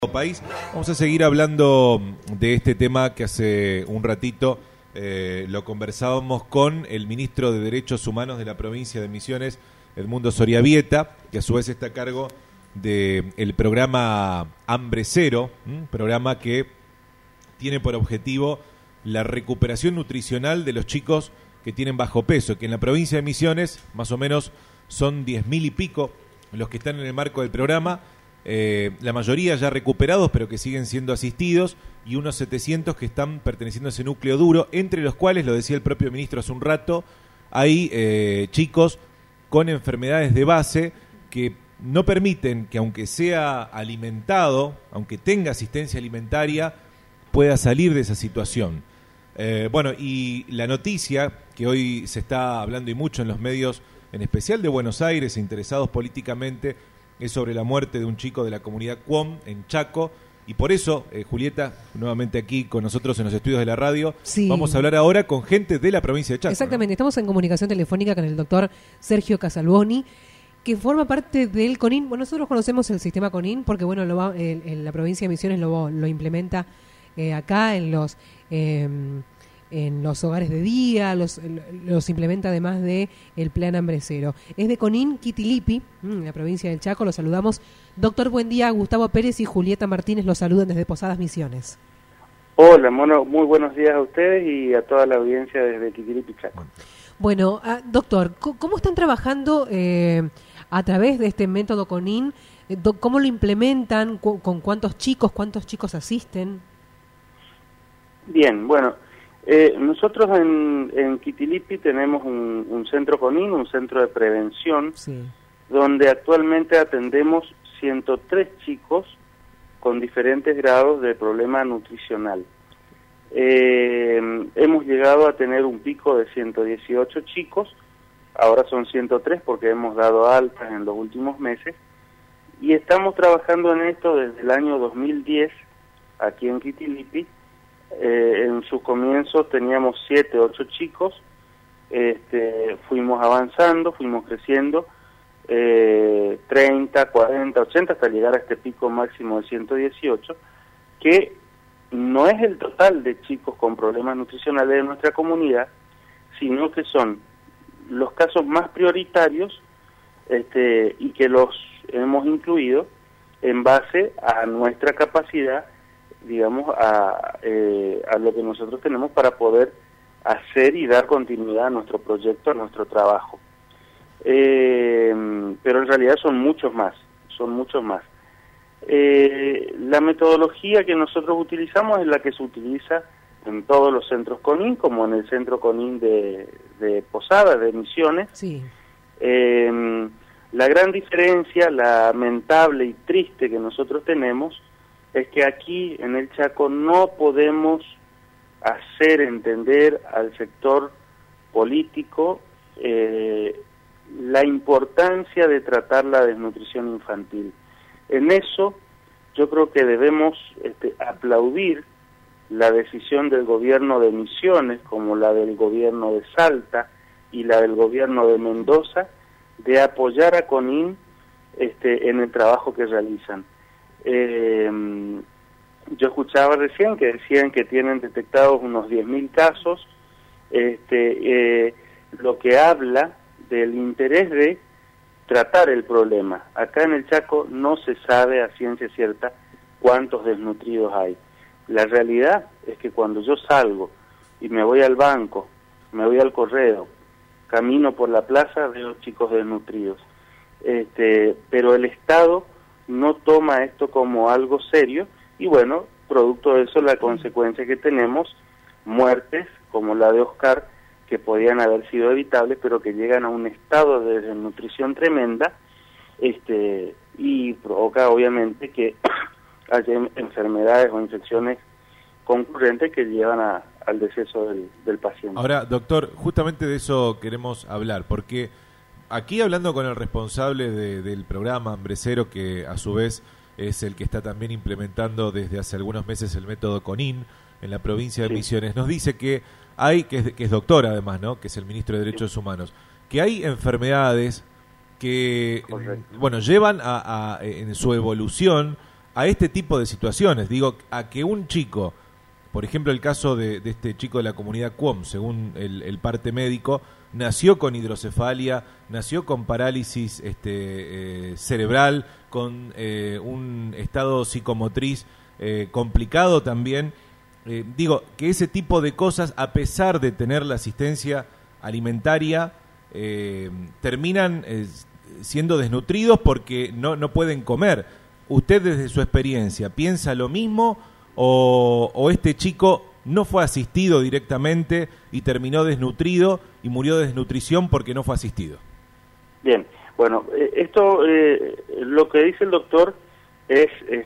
País. Vamos a seguir hablando de este tema que hace un ratito lo conversábamos con el ministro de Derechos Humanos de la provincia de Misiones, Edmundo Soriabieta, que a su vez está a cargo del programa Hambre Cero, programa que tiene por objetivo la recuperación nutricional de los chicos que tienen bajo peso, que en la provincia de Misiones más o menos son 10.000 y pico los que están en el marco del programa. La mayoría ya recuperados, pero que siguen siendo asistidos, y unos 700 que están perteneciendo a ese núcleo duro, entre los cuales, lo decía el propio ministro hace un rato, hay chicos con enfermedades de base que no permiten que, aunque sea alimentado, aunque tenga asistencia alimentaria, pueda salir de esa situación. Bueno, y la noticia que hoy se está hablando y mucho en los medios, en especial de Buenos Aires, interesados políticamente, es sobre la muerte de un chico de la comunidad Cuom en Chaco, y por eso, Julieta, nuevamente aquí con nosotros en los estudios de la radio, sí, vamos a hablar ahora con gente de la provincia de Chaco. Exactamente, ¿no? Estamos en comunicación telefónica con el doctor Sergio Casalboni, que forma parte del CONIN. Bueno, nosotros conocemos el sistema CONIN porque, bueno, la provincia de Misiones lo implementa acá en los hogares de día, los implementa además de el plan Hambre Cero. Es de Conín Quitilipi, en la provincia del Chaco. Los saludamos. Doctor, buen día. Gustavo Pérez y Julieta Martínez los saludan desde Posadas Misiones. Hola, muy buenos días a ustedes y a toda la audiencia desde Quitilipi, Chaco. Bueno, doctor, ¿cómo están trabajando a través de este método Conín? ¿Cómo lo implementan? ¿Con cuántos chicos asisten? Bien, bueno, nosotros en Quitilipi tenemos un centro CONIN, un centro de prevención, sí, donde actualmente atendemos 103 chicos con diferentes grados de problema nutricional. Hemos llegado a tener un pico de 118 chicos, ahora son 103 porque hemos dado altas en los últimos meses, y estamos trabajando en esto desde el año 2010 aquí en Quitilipi. En sus comienzos teníamos 7, 8 chicos, fuimos avanzando, fuimos creciendo, 30, 40, 80, hasta llegar a este pico máximo de 118, que no es el total de chicos con problemas nutricionales de nuestra comunidad, sino que son los casos más prioritarios, y que los hemos incluido en base a nuestra capacidad, digamos, a lo que nosotros tenemos para poder hacer y dar continuidad a nuestro proyecto, a nuestro trabajo. Pero en realidad son muchos más. La metodología que nosotros utilizamos es la que se utiliza en todos los centros CONIN, como en el centro CONIN de Posadas, de Misiones. Sí. La gran diferencia, lamentable y triste que nosotros tenemos, es que aquí en el Chaco no podemos hacer entender al sector político la importancia de tratar la desnutrición infantil. En eso yo creo que debemos aplaudir la decisión del gobierno de Misiones, como la del gobierno de Salta y la del gobierno de Mendoza, de apoyar a CONIN en el trabajo que realizan. Yo escuchaba recién que decían que tienen detectados unos 10.000 casos, lo que habla del interés de tratar el problema. Acá en el Chaco no se sabe a ciencia cierta cuántos desnutridos hay. La realidad es que cuando yo salgo y me voy al banco, me voy al correo, camino por la plaza, veo chicos desnutridos. Pero el Estado no toma esto como algo serio, y bueno, producto de eso la consecuencia que tenemos, muertes como la de Oscar, que podían haber sido evitables, pero que llegan a un estado de desnutrición tremenda, y provoca obviamente que haya enfermedades o infecciones concurrentes que llevan al deceso del paciente. Ahora, doctor, justamente de eso queremos hablar, porque aquí hablando con el responsable del programa Hambre Cero, que a su vez es el que está también implementando desde hace algunos meses el método CONIN en la provincia de Misiones, nos dice que hay, que es doctor además, ¿no?, que es el ministro de Derechos Humanos, que hay enfermedades que, bueno, llevan en su evolución a este tipo de situaciones. Digo, a que un chico, por ejemplo, el caso de este chico de la comunidad QOM, según el parte médico, nació con hidrocefalia, nació con parálisis cerebral, con un estado psicomotriz complicado también. Digo, que ese tipo de cosas, a pesar de tener la asistencia alimentaria, terminan siendo desnutridos porque no pueden comer. ¿Usted desde su experiencia piensa lo mismo o este chico no fue asistido directamente y terminó desnutrido y murió de desnutrición porque no fue asistido? Bien, bueno, esto, lo que dice el doctor es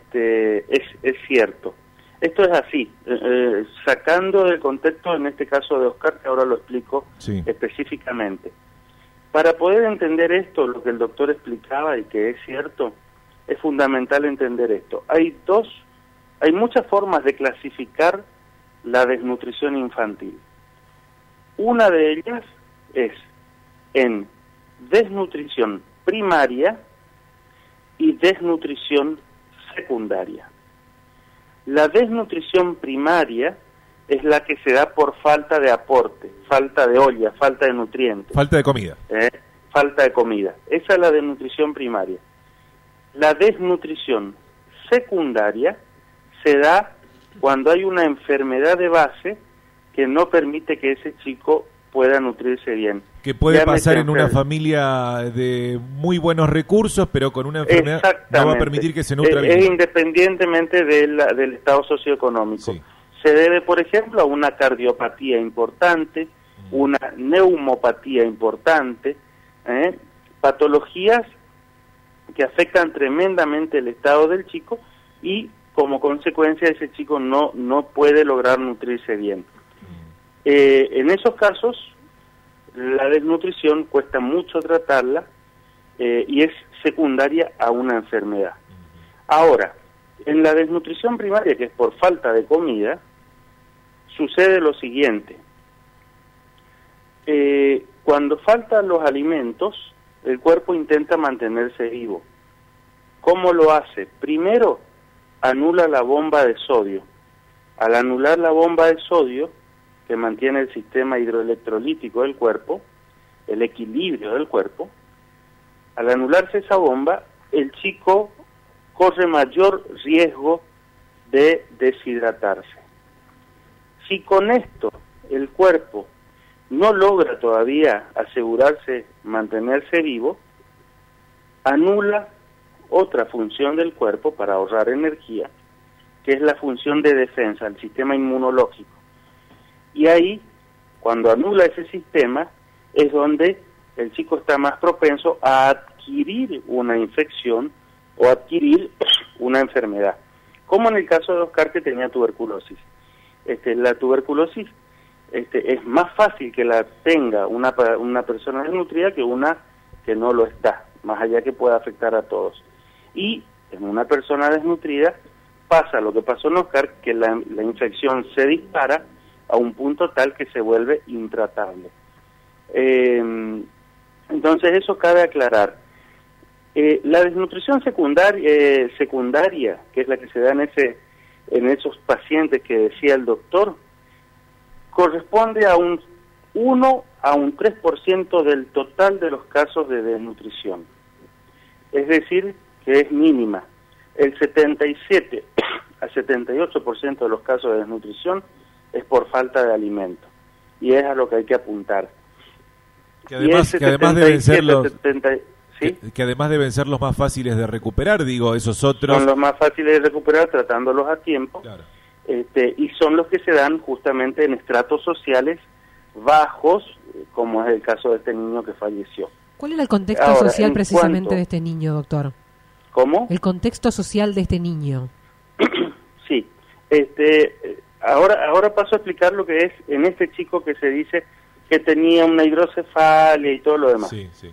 cierto. Esto es así, sacando del contexto, en este caso de Oscar, que ahora lo explico específicamente. Para poder entender esto, lo que el doctor explicaba y que es cierto, es fundamental entender esto. Hay muchas formas de clasificar la desnutrición infantil. Una de ellas es en desnutrición primaria y desnutrición secundaria. La desnutrición primaria es la que se da por falta de aporte, falta de olla, falta de nutrientes. Falta de comida. Falta de comida. Esa es la desnutrición primaria. La desnutrición secundaria se da cuando hay una enfermedad de base que no permite que ese chico pueda nutrirse bien. Que puede pasar en una familia de muy buenos recursos, pero con una enfermedad no va a permitir que se nutra bien. Es independientemente del estado socioeconómico. Sí. Se debe, por ejemplo, a una cardiopatía importante, una neumopatía importante, patologías que afectan tremendamente el estado del chico y como consecuencia ese chico no puede lograr nutrirse bien. En esos casos, la desnutrición cuesta mucho tratarla y es secundaria a una enfermedad. Ahora, en la desnutrición primaria, que es por falta de comida, sucede lo siguiente. Cuando faltan los alimentos, el cuerpo intenta mantenerse vivo. ¿Cómo lo hace? Primero, anula la bomba de sodio. Al anular la bomba de sodio, que mantiene el sistema hidroelectrolítico del cuerpo, el equilibrio del cuerpo, al anularse esa bomba, el chico corre mayor riesgo de deshidratarse. Si con esto el cuerpo no logra todavía asegurarse, mantenerse vivo, anula otra función del cuerpo para ahorrar energía, que es la función de defensa, el sistema inmunológico. Y ahí, cuando anula ese sistema, es donde el chico está más propenso a adquirir una infección o adquirir una enfermedad. Como en el caso de Oscar, que tenía tuberculosis. La tuberculosis es más fácil que la tenga una persona desnutrida que una que no lo está, más allá que pueda afectar a todos. Y en una persona desnutrida pasa lo que pasó en Oscar, que la infección se dispara a un punto tal que se vuelve intratable. Entonces eso cabe aclarar. La desnutrición secundaria, que es la que se da en esos pacientes que decía el doctor, corresponde a un 1 a un 3% del total de los casos de desnutrición. Es decir, que es mínima. El 77 a 78% de los casos de desnutrición es por falta de alimento. Y es a lo que hay que apuntar. Que además deben ser que además deben ser los más fáciles de recuperar, digo, esos otros... Son los más fáciles de recuperar tratándolos a tiempo. Claro. Y son los que se dan justamente en estratos sociales bajos, como es el caso de este niño que falleció. ¿Cuál era el contexto social precisamente de este niño, doctor? ¿Cómo? El contexto social de este niño. Sí. Ahora paso a explicar lo que es en este chico que se dice que tenía una hidrocefalia y todo lo demás. Sí, sí.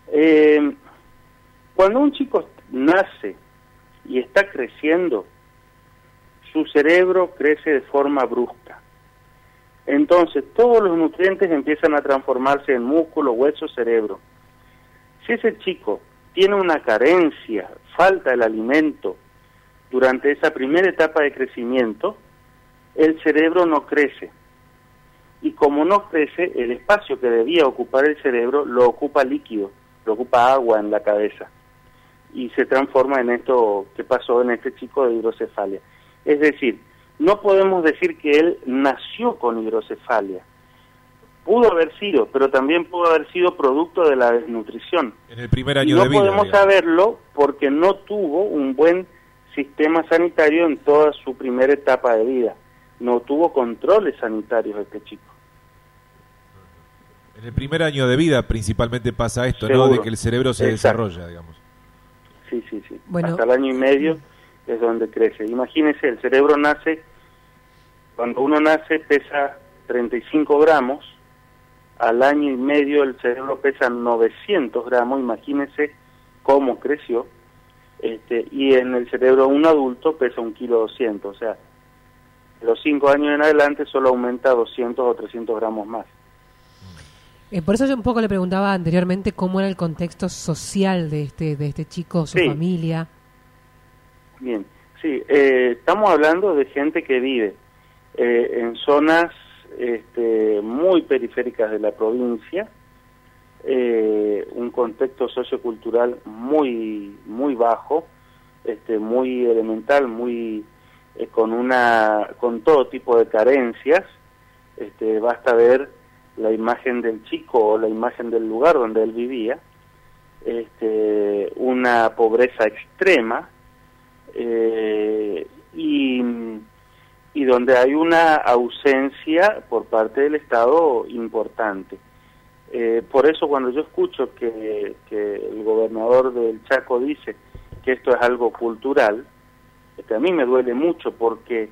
Cuando un chico nace y está creciendo, su cerebro crece de forma brusca. Entonces, todos los nutrientes empiezan a transformarse en músculo, hueso, cerebro. Si ese chico tiene una carencia, falta el alimento, durante esa primera etapa de crecimiento, el cerebro no crece. Y como no crece, el espacio que debía ocupar el cerebro lo ocupa líquido, lo ocupa agua en la cabeza. Y se transforma en esto que pasó en este chico de hidrocefalia. Es decir, no podemos decir que él nació con hidrocefalia. Pudo haber sido, pero también pudo haber sido producto de la desnutrición. En el primer año no de vida. No podemos digamos. saberlo porque no tuvo un buen sistema sanitario en toda su primera etapa de vida. No tuvo controles sanitarios este chico. En el primer año de vida principalmente pasa esto, Seguro. ¿no? De que el cerebro se Exacto. desarrolla, digamos. Sí. Bueno. Hasta el año y medio es donde crece. Imagínese, el cerebro nace, cuando uno nace pesa 35 gramos, al año y medio el cerebro pesa 900 gramos, imagínese cómo creció, y en el cerebro de un adulto pesa 1,2 kg, o sea, de los 5 años en adelante solo aumenta 200 o 300 gramos más. Por eso yo un poco le preguntaba anteriormente cómo era el contexto social de este chico, su familia. Bien, sí, estamos hablando de gente que vive en zonas muy periféricas de la provincia, un contexto sociocultural muy bajo, muy elemental, muy con todo tipo de carencias. Basta ver la imagen del chico o la imagen del lugar donde él vivía, una pobreza extrema, y donde hay una ausencia por parte del Estado importante. Por eso cuando yo escucho que el gobernador del Chaco dice que esto es algo cultural, a mí me duele mucho porque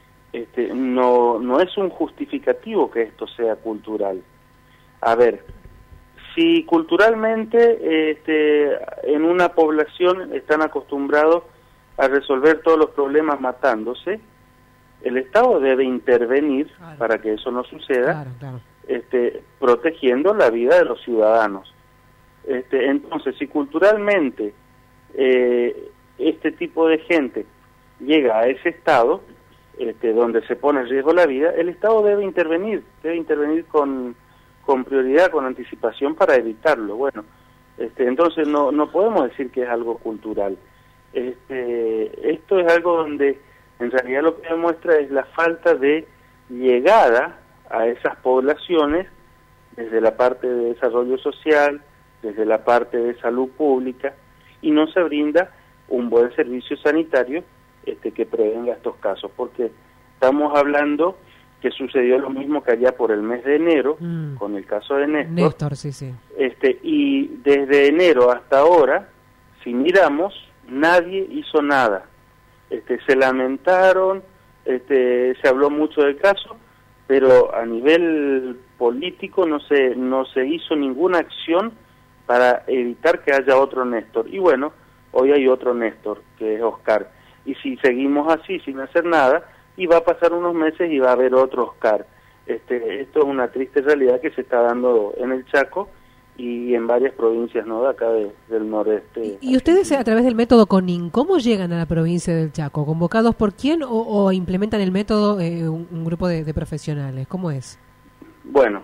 no es un justificativo que esto sea cultural. A ver, si culturalmente en una población están acostumbrados a resolver todos los problemas matándose, el Estado debe intervenir para que eso no suceda, Claro. protegiendo la vida de los ciudadanos. Entonces, si culturalmente este tipo de gente llega a ese estado donde se pone en riesgo la vida, el Estado debe intervenir con prioridad, con anticipación para evitarlo. Bueno, entonces no podemos decir que es algo cultural. Esto es algo donde en realidad lo que demuestra es la falta de llegada a esas poblaciones desde la parte de desarrollo social, desde la parte de salud pública, y no se brinda un buen servicio sanitario que prevenga estos casos, porque estamos hablando que sucedió lo mismo que allá por el mes de enero, con el caso de Néstor. Sí. Y desde enero hasta ahora, si miramos, nadie hizo nada. Se lamentaron, se habló mucho del caso, pero a nivel político no se hizo ninguna acción para evitar que haya otro Néstor. Y bueno, hoy hay otro Néstor, que es Oscar. Y si seguimos así, sin hacer nada, y va a pasar unos meses y va a haber otro Oscar. Esto es una triste realidad que se está dando en el Chaco y en varias provincias, ¿no?, de acá del noreste. ¿Y ustedes a través del método CONIN, cómo llegan a la provincia del Chaco? ¿Convocados por quién o implementan el método un grupo de profesionales? ¿Cómo es? Bueno,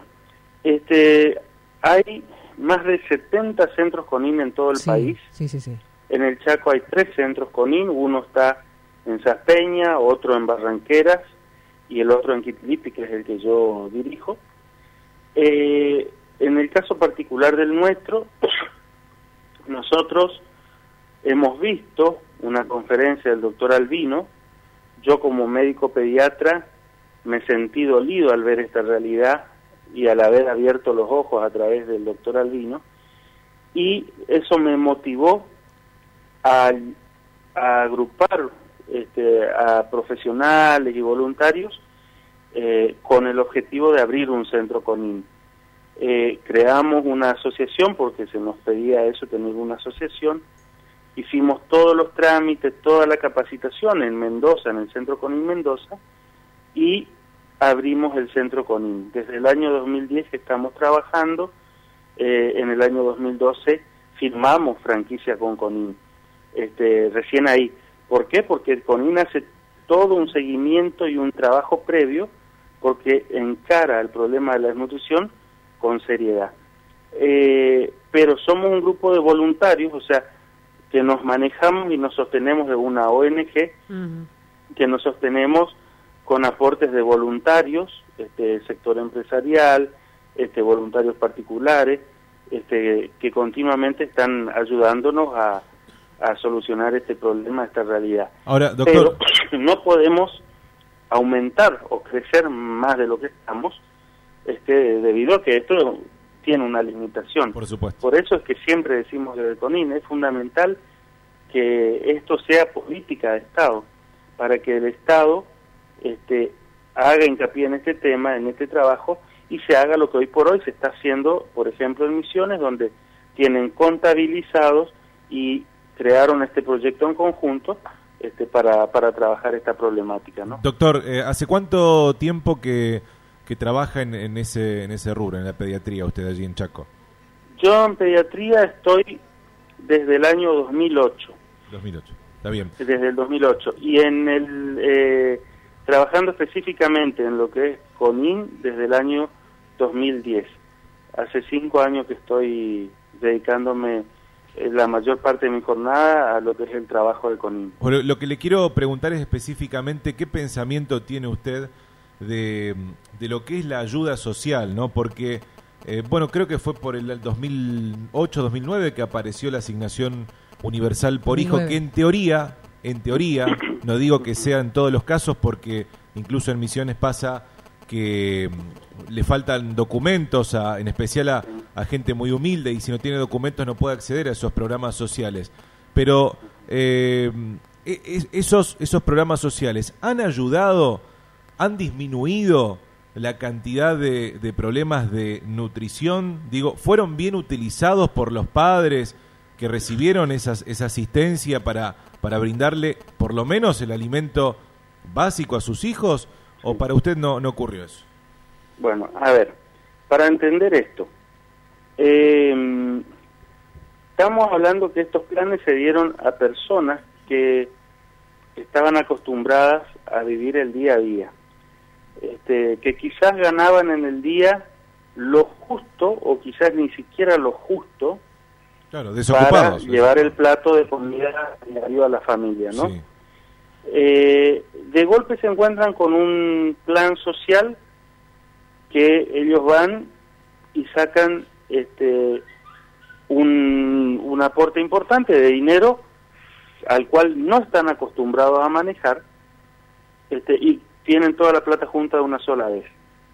hay más de 70 centros CONIN en todo el país. Sí. En el Chaco hay 3 centros CONIN, uno está en Saspeña, otro en Barranqueras y el otro en Quitilipi, que es el que yo dirijo. En el caso particular del nuestro, nosotros hemos visto una conferencia del doctor Albino. Yo como médico pediatra me sentí dolido al ver esta realidad y al haber abierto los ojos a través del doctor Albino, y eso me motivó a agrupar a profesionales y voluntarios con el objetivo de abrir un centro CONIN. Creamos una asociación porque se nos pedía eso, tener una asociación. Hicimos todos los trámites, toda la capacitación en Mendoza, en el centro CONIN Mendoza, y abrimos el centro CONIN. Desde el año 2010 que estamos trabajando, en el año 2012 firmamos franquicia con CONIN. Recién ahí, ¿Por qué? Porque el CONIN hace todo un seguimiento y un trabajo previo, porque encara el problema de la desnutrición con seriedad. Pero somos un grupo de voluntarios, o sea, que nos manejamos y nos sostenemos de una ONG, que nos sostenemos con aportes de voluntarios, sector empresarial, voluntarios particulares, que continuamente están ayudándonos a solucionar este problema, esta realidad. Ahora, doctor, pero no podemos aumentar o crecer más de lo que estamos, debido a que esto tiene una limitación. por supuesto. Por eso es que siempre decimos desde el CONIN, es fundamental que esto sea política de Estado, para que el Estado haga hincapié en este tema, en este trabajo, y se haga lo que hoy por hoy se está haciendo, por ejemplo, en Misiones, donde tienen contabilizados y crearon este proyecto en conjunto para trabajar esta problemática, ¿no? Doctor, ¿hace cuánto tiempo que trabaja en ese rubro, en la pediatría, usted allí en Chaco? Yo en pediatría estoy desde el año 2008. 2008, está bien. Desde el 2008. Y en trabajando específicamente en lo que es CONIN desde el año 2010. Hace 5 años que estoy dedicándome la mayor parte de mi jornada a lo que es el trabajo de CONIN. Bueno, lo que le quiero preguntar es específicamente qué pensamiento tiene usted de lo que es la ayuda social, ¿no? Porque, bueno, creo que fue por el 2008-2009 que apareció la asignación universal por hijo, que en teoría, no digo que sea en todos los casos, porque incluso en Misiones pasa que le faltan documentos, en especial a gente muy humilde, y si no tiene documentos no puede acceder a esos programas sociales. Pero esos programas sociales han ayudado, han disminuido la cantidad de problemas de nutrición. Digo, ¿fueron bien utilizados por los padres que recibieron esa asistencia para brindarle por lo menos el alimento básico a sus hijos? ¿O para usted no ocurrió eso? Bueno, a ver, para entender esto, estamos hablando que estos planes se dieron a personas que estaban acostumbradas a vivir el día a día, que quizás ganaban en el día lo justo o quizás ni siquiera lo justo, claro, desocupados, para llevar el plato de comida diario a la familia, ¿no? Sí. De golpe se encuentran con un plan social que ellos van y sacan un aporte importante de dinero al cual no están acostumbrados a manejar, y tienen toda la plata junta de una sola vez.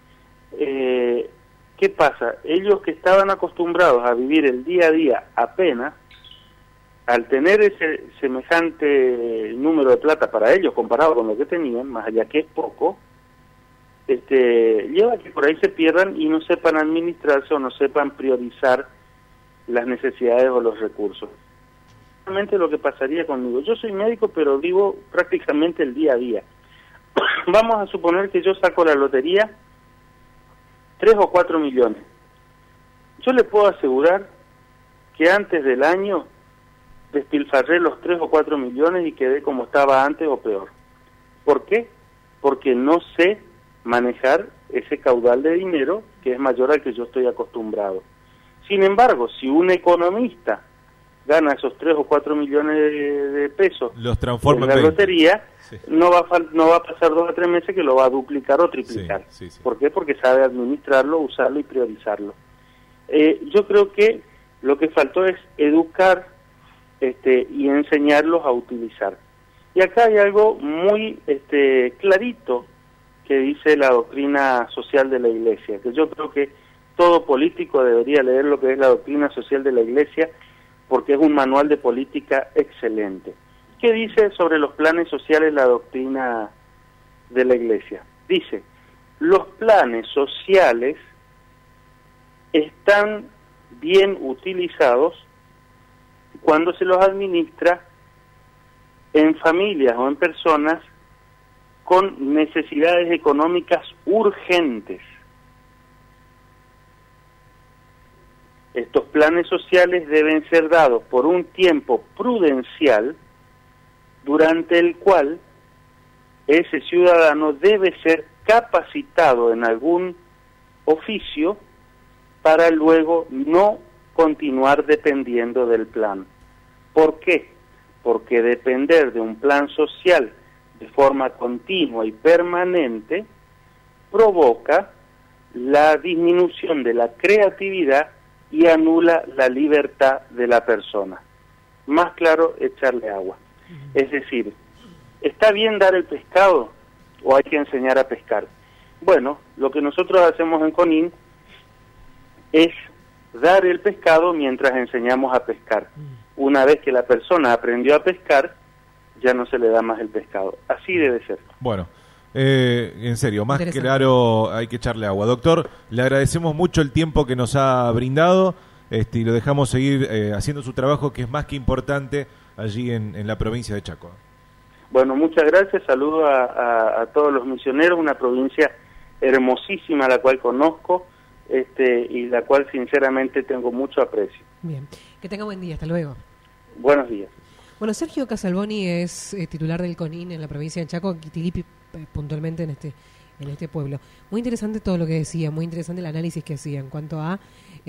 ¿Qué pasa? Ellos que estaban acostumbrados a vivir el día a día apenas, al tener ese semejante número de plata para ellos comparado con lo que tenían, más allá que es poco, lleva a que por ahí se pierdan y no sepan administrarse o no sepan priorizar las necesidades o los recursos. Realmente lo que pasaría conmigo, yo soy médico pero vivo prácticamente el día a día. Vamos a suponer que yo saco la lotería 3 o 4 millones. Yo le puedo asegurar que antes del año despilfarré los 3 o 4 millones y quedé como estaba antes o peor. ¿Por qué? Porque no sé manejar ese caudal de dinero que es mayor al que yo estoy acostumbrado. Sin embargo, si un economista gana esos 3 o 4 millones de pesos los transforma en la lotería, sí, no va a pasar 2 o 3 meses que lo va a duplicar o triplicar. Sí, sí. ¿Por qué? Porque sabe administrarlo, usarlo y priorizarlo. Yo creo que lo que faltó es educar y enseñarlos a utilizar. Y acá hay algo muy clarito que dice la doctrina social de la Iglesia, que yo creo que todo político debería leer lo que es la doctrina social de la Iglesia, porque es un manual de política excelente. ¿Qué dice sobre los planes sociales la doctrina de la Iglesia? Dice, los planes sociales están bien utilizados cuando se los administra en familias o en personas con necesidades económicas urgentes. Estos planes sociales deben ser dados por un tiempo prudencial durante el cual ese ciudadano debe ser capacitado en algún oficio para luego no continuar dependiendo del plan. ¿Por qué? Porque depender de un plan social de forma continua y permanente provoca la disminución de la creatividad y anula la libertad de la persona. Más claro, echarle agua. Es decir, ¿está bien dar el pescado o hay que enseñar a pescar? Bueno, lo que nosotros hacemos en CONIN es dar el pescado mientras enseñamos a pescar. Una vez que la persona aprendió a pescar, ya no se le da más el pescado. Así debe ser. Bueno, en serio, más claro hay que echarle agua. Doctor, le agradecemos mucho el tiempo que nos ha brindado y lo dejamos seguir haciendo su trabajo, que es más que importante allí en la provincia de Chaco. Bueno, muchas gracias. Saludo a todos los misioneros, una provincia hermosísima la cual conozco y la cual sinceramente tengo mucho aprecio. Bien, que tenga buen día. Hasta luego. Buenos días. Bueno, Sergio Casalboni es titular del CONIN en la provincia de Chaco, Quitilipi, puntualmente en este pueblo. Muy interesante todo lo que decía, muy interesante el análisis que hacía en cuanto a